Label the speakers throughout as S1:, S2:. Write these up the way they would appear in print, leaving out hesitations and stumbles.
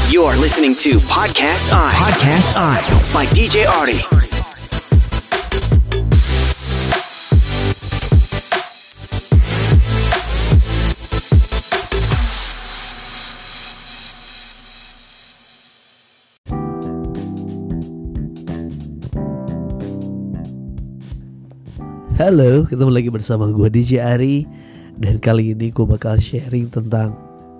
S1: You're listening to Podcast I. Podcast I by DJ Artie.
S2: Halo, ketemu lagi bersama gue DJ Ari. Dan kali ini gue bakal sharing tentang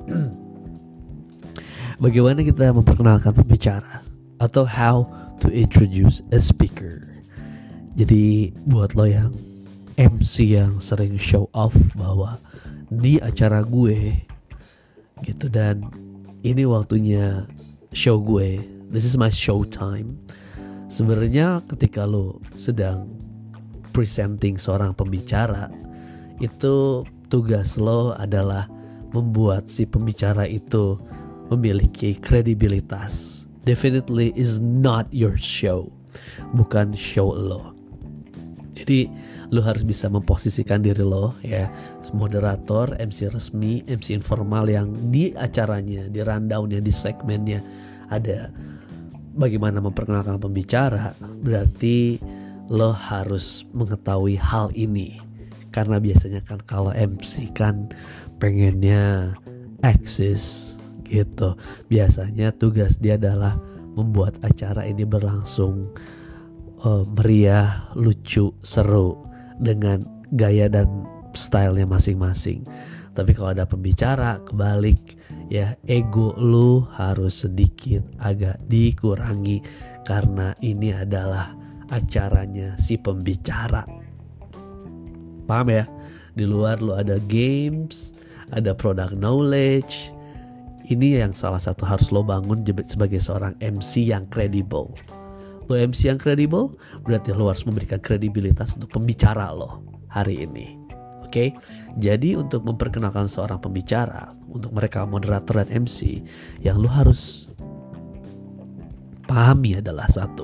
S2: bagaimana kita memperkenalkan pembicara, atau how to introduce a speaker. Jadi buat lo yang MC yang sering show off bahwa ini acara gue gitu, dan ini waktunya show gue, this is my show time. Sebenarnya ketika lo sedang presenting seorang pembicara, itu tugas lo adalah membuat si pembicara itu memiliki kredibilitas. Definitely is not your show, bukan show lo. Jadi lo harus bisa memposisikan diri lo ya, moderator, MC resmi, MC informal yang di acaranya, di rundownnya, di segmennya ada bagaimana memperkenalkan pembicara. Berarti lo harus mengetahui hal ini, karena biasanya kan kalau MC kan pengennya eksis gitu. Biasanya tugas dia adalah membuat acara ini berlangsung meriah, lucu, seru dengan gaya dan stylenya masing-masing. Tapi kalau ada pembicara, kebalik ya, ego lo harus sedikit agak dikurangi, karena ini adalah acaranya si pembicara. Paham ya? Di luar lo ada games, ada product knowledge. Ini yang salah satu harus lo bangun sebagai seorang MC yang kredibel. Lo MC yang kredibel, berarti lo harus memberikan kredibilitas untuk pembicara lo hari ini. Oke? Jadi untuk memperkenalkan seorang pembicara, untuk mereka moderator dan MC, yang lo harus pahami adalah satu,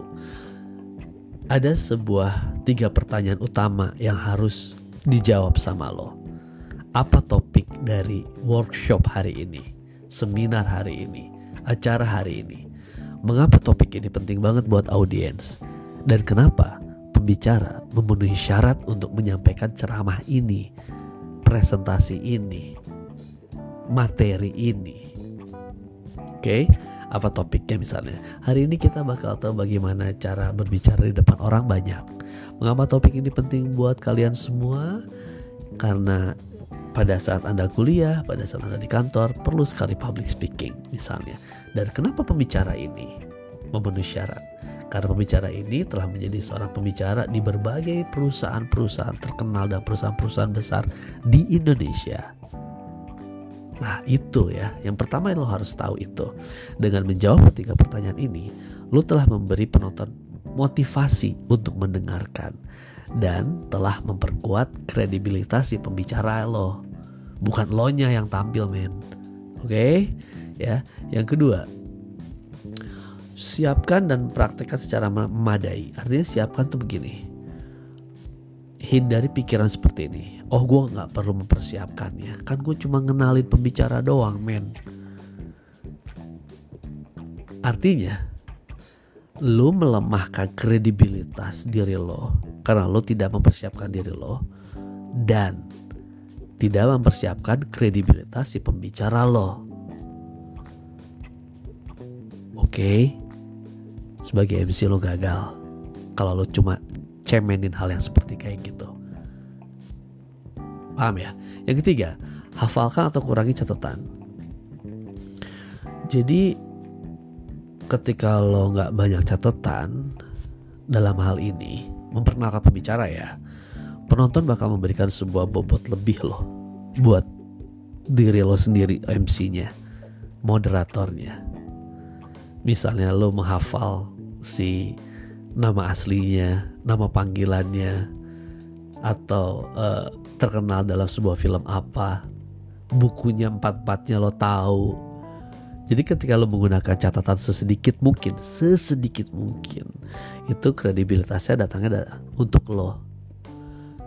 S2: ada sebuah 3 pertanyaan utama yang harus dijawab sama lo. Apa topik dari workshop hari ini, seminar hari ini, acara hari ini? Mengapa topik ini penting banget buat audiens? Dan kenapa pembicara memenuhi syarat untuk menyampaikan ceramah ini, presentasi ini, materi ini? Oke? Apa topiknya misalnya? Hari ini kita bakal tahu bagaimana cara berbicara di depan orang banyak. Mengapa topik ini penting buat kalian semua? Karena pada saat Anda kuliah, pada saat Anda di kantor, perlu sekali public speaking misalnya. Dan kenapa pembicara ini memenuhi syarat? Karena pembicara ini telah menjadi seorang pembicara di berbagai perusahaan-perusahaan terkenal dan perusahaan-perusahaan besar di Indonesia. Nah itu ya, yang pertama yang lo harus tahu itu. Dengan menjawab 3 pertanyaan ini, lo telah memberi penonton motivasi untuk mendengarkan, dan telah memperkuat kredibilitas si pembicara lo. Bukan lo nya yang tampil, men. Oke? Ya. Yang kedua, siapkan dan praktekkan secara memadai. Artinya siapkan tuh begini. Hindari pikiran seperti ini. Oh, gue gak perlu mempersiapkannya, kan gue cuma ngenalin pembicara doang, men. Artinya lo melemahkan kredibilitas diri lo karena lo tidak mempersiapkan diri lo, dan tidak mempersiapkan kredibilitas si pembicara lo. Oke? Sebagai MC lo gagal kalau lo cuma cemenin hal yang seperti kayak gitu. Paham ya? Yang ketiga, hafalkan atau kurangi catatan. Jadi ketika lo gak banyak catatan dalam hal ini, memperkenalkan pembicara ya, penonton bakal memberikan sebuah bobot lebih lo buat diri lo sendiri, MC-nya, moderatornya. Misalnya lo menghafal si nama aslinya, nama panggilannya, atau terkenal dalam sebuah film apa, bukunya 4-4-nya lo tahu. Jadi ketika lo menggunakan catatan sesedikit mungkin, itu kredibilitasnya datangnya untuk lo.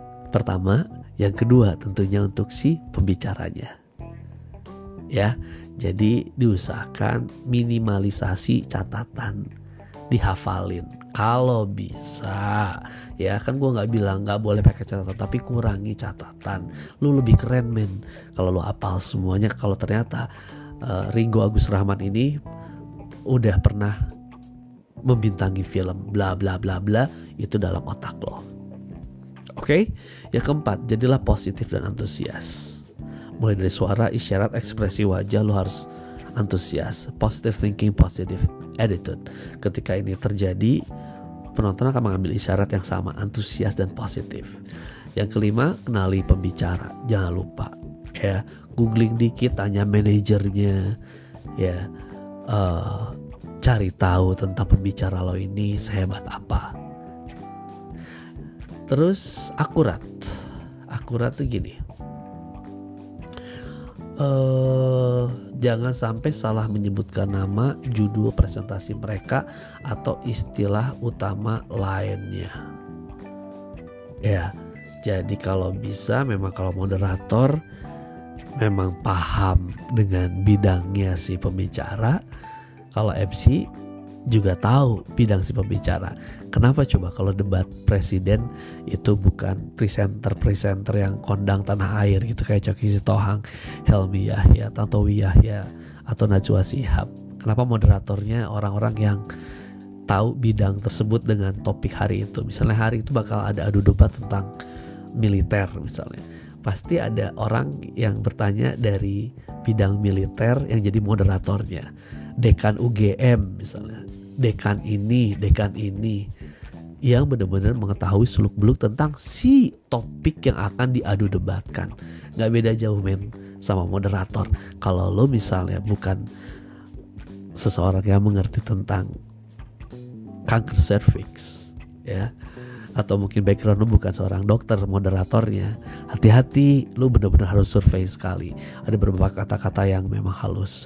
S2: Pertama, yang kedua tentunya untuk si pembicaranya. Ya, Jadi diusahakan minimalisasi catatan, dihafalin kalau bisa. Ya kan gue nggak bilang nggak boleh pakai catatan, tapi kurangi catatan. Lu lebih keren men kalau lu hafal semuanya. Kalau ternyata Ringgo Agus Rahman ini udah pernah membintangi film bla bla bla bla, itu dalam otak lo. Oke? Yang keempat, jadilah positif dan antusias. Mulai dari suara, isyarat, ekspresi wajah, lo harus antusias. Positive thinking, positive attitude. Ketika ini terjadi, penonton akan mengambil isyarat yang sama, antusias dan positif. Yang kelima, kenali pembicara. Jangan lupa ya, googling dikit, tanya manajernya ya, cari tahu tentang pembicara lo ini sehebat apa. Terus akurat tuh gini, jangan sampai salah menyebutkan nama, judul presentasi mereka, atau istilah utama lainnya. Ya, jadi kalau bisa memang kalau moderator memang paham dengan bidangnya si pembicara. Kalau MC juga tahu bidang si pembicara. Kenapa coba kalau debat presiden itu bukan presenter yang kondang tanah air gitu kayak Coki Sitohang, Helmi Yahya, Tantowi Yahya, atau Najwa Shihab? Kenapa moderatornya orang-orang yang tahu bidang tersebut dengan topik hari itu? Misalnya hari itu bakal ada adu debat tentang militer misalnya. Pasti ada orang yang bertanya dari bidang militer yang jadi moderatornya. Dekan UGM misalnya, dekan ini yang benar-benar mengetahui seluk-beluk tentang si topik yang akan diadu debatkan. Gak beda jauh men sama moderator. Kalau lo misalnya bukan seseorang yang mengerti tentang kanker serviks ya, atau mungkin background lo bukan seorang dokter moderatornya, hati-hati, lo benar-benar harus survei sekali. Ada beberapa kata-kata yang memang harus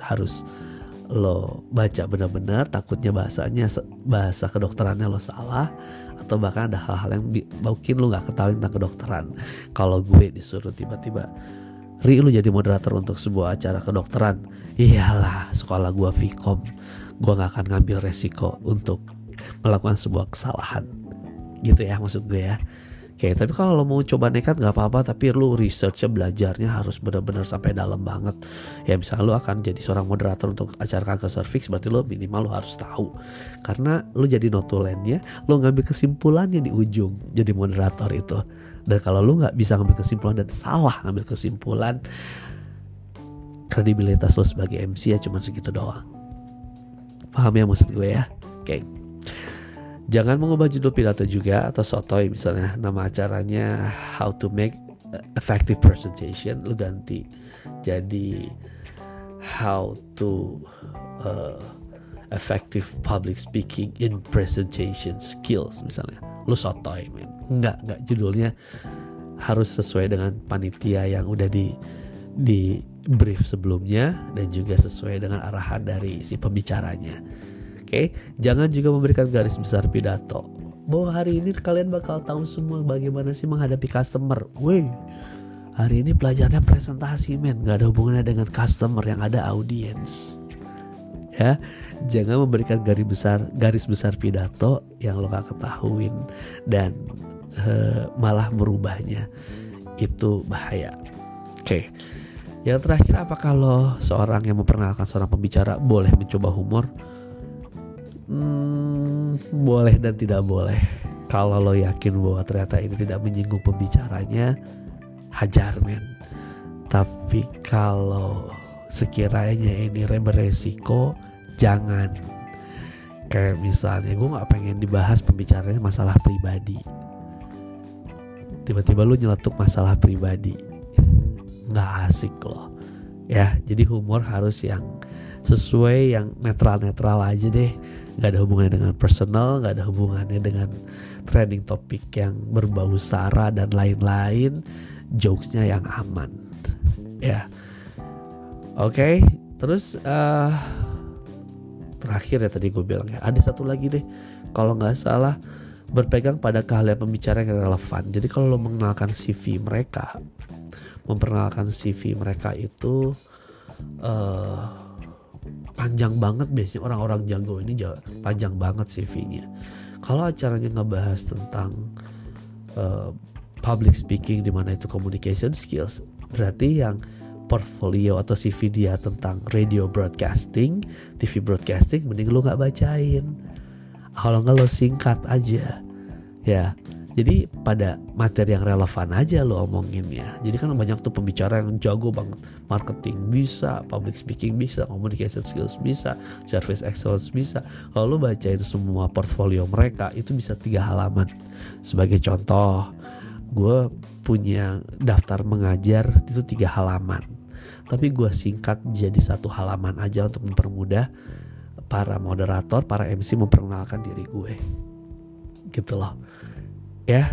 S2: lo baca benar-benar, takutnya bahasa kedokterannya lo salah, atau bahkan ada hal-hal yang mungkin lo nggak ketahui tentang kedokteran. Kalau gue disuruh tiba-tiba, Ri, lo jadi moderator untuk sebuah acara kedokteran, iyalah sekolah gue Vkom, gue nggak akan ngambil resiko untuk melakukan sebuah kesalahan, gitu ya maksud gue ya. Oke, tapi kalau lo mau coba nekat gak apa-apa, tapi lo researchnya, belajarnya harus benar-benar sampai dalam banget. Ya misalnya lo akan jadi seorang moderator untuk acara kanker serviks, berarti lo minimal lo harus tahu. Karena lo jadi notulennya, lo ngambil kesimpulannya di ujung jadi moderator itu. Dan kalau lo gak bisa ngambil kesimpulan dan salah ngambil kesimpulan, kredibilitas lo sebagai MC ya cuma segitu doang. Paham ya maksud gue ya? Oke. Jangan mengubah judul pidato juga atau sotoy, misalnya nama acaranya How to Make Effective Presentation, lu ganti jadi How to Effective Public Speaking in Presentation Skills misalnya. Lu sotoy men. Enggak, judulnya harus sesuai dengan panitia yang udah di brief sebelumnya dan juga sesuai dengan arahan dari si pembicaranya. Oke, jangan juga memberikan garis besar pidato bahwa hari ini kalian bakal tahu semua bagaimana sih menghadapi customer. Woi, hari ini pelajarannya presentasi men, gak ada hubungannya dengan customer, yang ada audience. Ya, jangan memberikan garis besar pidato yang lo gak ketahuin dan malah merubahnya, itu bahaya. Oke, yang terakhir, apakah lo seorang yang memperkenalkan seorang pembicara boleh mencoba humor? Boleh dan tidak boleh. Kalau lo yakin bahwa ternyata ini tidak menyinggung pembicaranya, hajar men. Tapi kalau sekiranya ini beresiko, jangan. Kayak misalnya gue gak pengen dibahas pembicaranya masalah pribadi, tiba-tiba lo nyeletuk masalah pribadi, gak asik loh ya. Jadi humor harus yang sesuai, yang netral aja deh. Gak ada hubungannya dengan personal, gak ada hubungannya dengan trending topik yang berbau sara dan lain-lain. Jokesnya yang aman ya. Oke, terus terakhir ya tadi gue bilang ya, ada satu lagi deh, kalau gak salah, berpegang pada keahlian pembicara yang relevan. Jadi kalau lo mengenalkan CV mereka, memperkenalkan CV mereka itu panjang banget, biasanya orang-orang jago ini panjang banget CV-nya. Kalau acaranya ngebahas tentang public speaking, di mana itu communication skills, berarti yang portfolio atau CV dia tentang radio broadcasting, TV broadcasting, mending lu nggak bacain. Kalau nggak lo singkat aja, ya. Jadi pada materi yang relevan aja lo omonginnya. Jadi kan banyak tuh pembicara yang jago banget, marketing bisa, public speaking bisa, communication skills bisa, service excellence bisa. Kalau lo bacain semua portfolio mereka, itu bisa 3 halaman. Sebagai contoh, gue punya daftar mengajar itu 3 halaman, tapi gue singkat jadi 1 halaman aja untuk mempermudah para moderator, para MC memperkenalkan diri gue, gitu loh. Ya,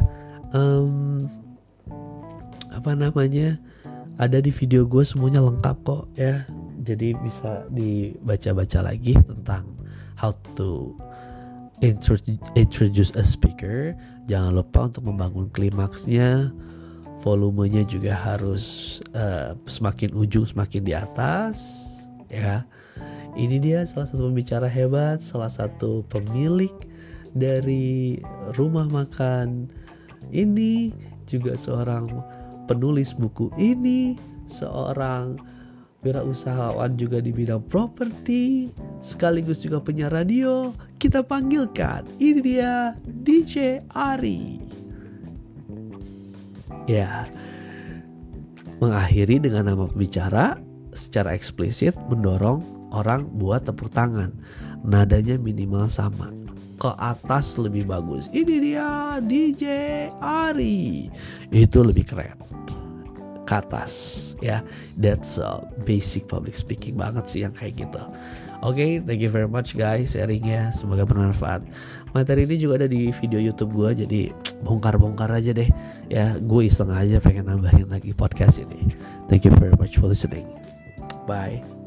S2: ada di video gue semuanya lengkap kok ya, jadi bisa dibaca-baca lagi tentang how to introduce a speaker. Jangan lupa untuk membangun klimaksnya, volumenya juga harus semakin ujung semakin di atas ya. Ini dia salah satu pembicara hebat, salah satu pemilik dari rumah makan ini, juga seorang penulis buku ini, seorang wirausahawan juga di bidang properti, sekaligus juga penyiar radio. Kita panggilkan, ini dia DJ Ari. Ya, mengakhiri dengan nama pembicara secara eksplisit mendorong orang buat tepuk tangan. Nadanya minimal sama, ke atas lebih bagus. Ini dia DJ Ari, itu lebih keren, ke atas ya. That's basic public speaking banget sih yang kayak gitu. Oke, thank you very much guys sharingnya, semoga bermanfaat. Materi ini juga ada di video YouTube gue, jadi bongkar-bongkar aja deh ya. Gue iseng aja pengen nambahin lagi podcast ini. Thank you very much for listening. Bye.